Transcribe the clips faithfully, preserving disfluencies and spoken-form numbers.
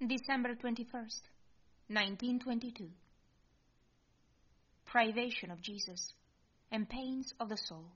December twenty-first, nineteen twenty-two. Privation of Jesus and pains of the soul.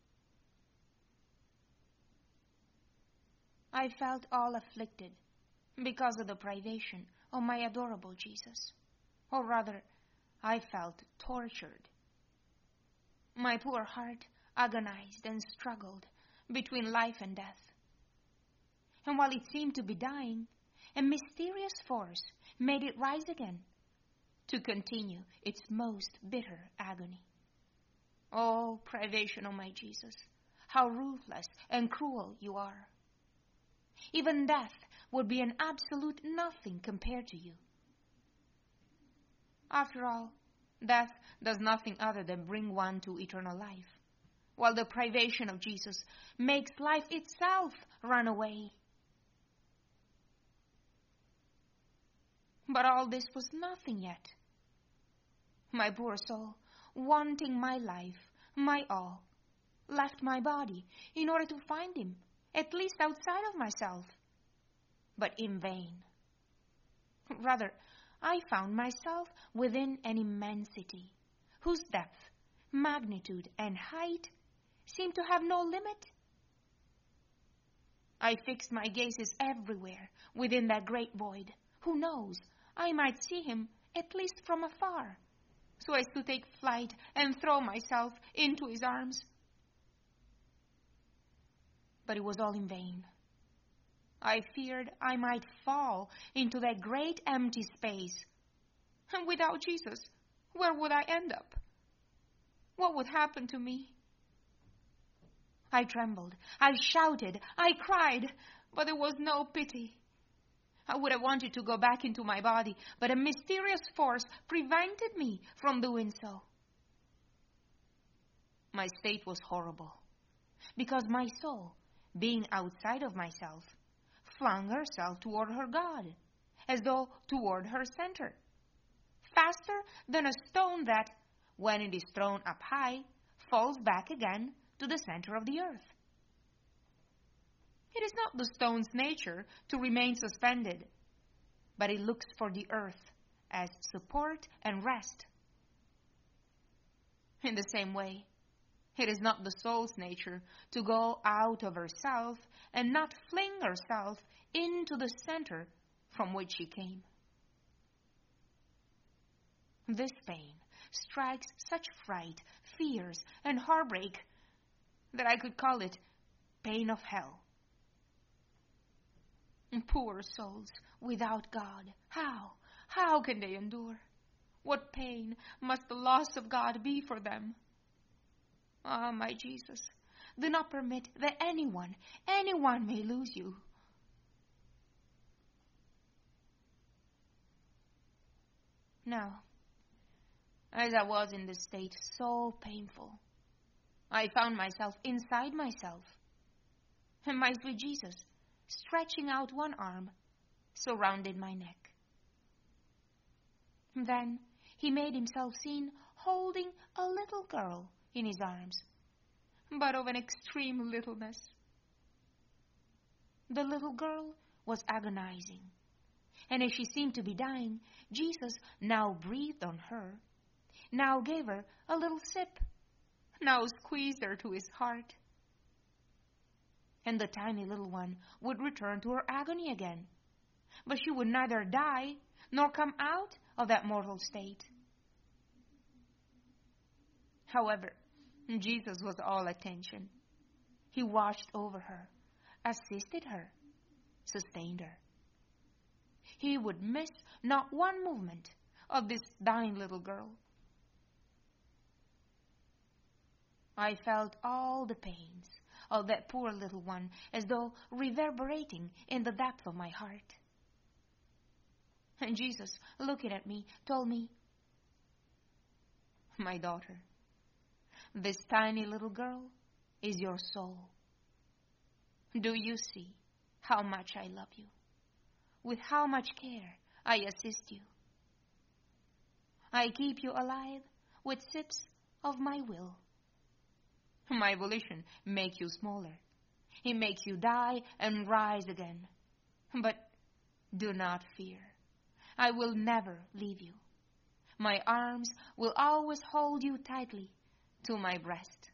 I felt all afflicted because of the privation of my adorable Jesus. Or rather, I felt tortured. My poor heart agonized and struggled between life and death. And while it seemed to be dying, a mysterious force made it rise again to continue its most bitter agony. Oh, privation of my Jesus, how ruthless and cruel you are. Even death would be an absolute nothing compared to you. After all, death does nothing other than bring one to eternal life, while the privation of Jesus makes life itself run away. But all this was nothing yet. My poor soul, wanting my life, my all, left my body in order to find him, at least outside of myself, but in vain. Rather, I found myself within an immensity whose depth, magnitude, and height seemed to have no limit. I fixed my gazes everywhere within that great void. Who knows, I might see him at least from afar, so as to take flight and throw myself into his arms. But it was all in vain. I feared I might fall into that great empty space. And without Jesus, where would I end up? What would happen to me? I trembled, I shouted, I cried, but there was no pity. I would have wanted to go back into my body, but a mysterious force prevented me from doing so. My state was horrible, because my soul, being outside of myself, flung herself toward her God, as though toward her center, faster than a stone that, when it is thrown up high, falls back again to the center of the earth. It is not the stone's nature to remain suspended, but it looks for the earth as support and rest. In the same way, it is not the soul's nature to go out of herself and not fling herself into the center from which she came. This pain strikes such fright, fears, and heartbreak that I could call it pain of hell. Poor souls without God, how, how can they endure? What pain must the loss of God be for them? Ah, my Jesus, do not permit that anyone, anyone may lose you. Now, as I was in this state so painful, I found myself inside myself, and my sweet Jesus, stretching out one arm, surrounded my neck. Then he made himself seen holding a little girl in his arms, but of an extreme littleness. The little girl was agonizing, and as she seemed to be dying, Jesus now breathed on her, now gave her a little sip, now squeezed her to his heart. And the tiny little one would return to her agony again, but she would neither die nor come out of that mortal state. However, Jesus was all attention. He watched over her, assisted her, sustained her. He would miss not one movement of this dying little girl. I felt all the pains of that poor little one as though reverberating in the depth of my heart. And Jesus, looking at me, told me, "My daughter, this tiny little girl is your soul. Do you see how much I love you? With how much care I assist you? I keep you alive with sips of my will. My volition makes you smaller. It makes you die and rise again. But Do not fear. I will never leave you. My arms will always hold you tightly to my breast.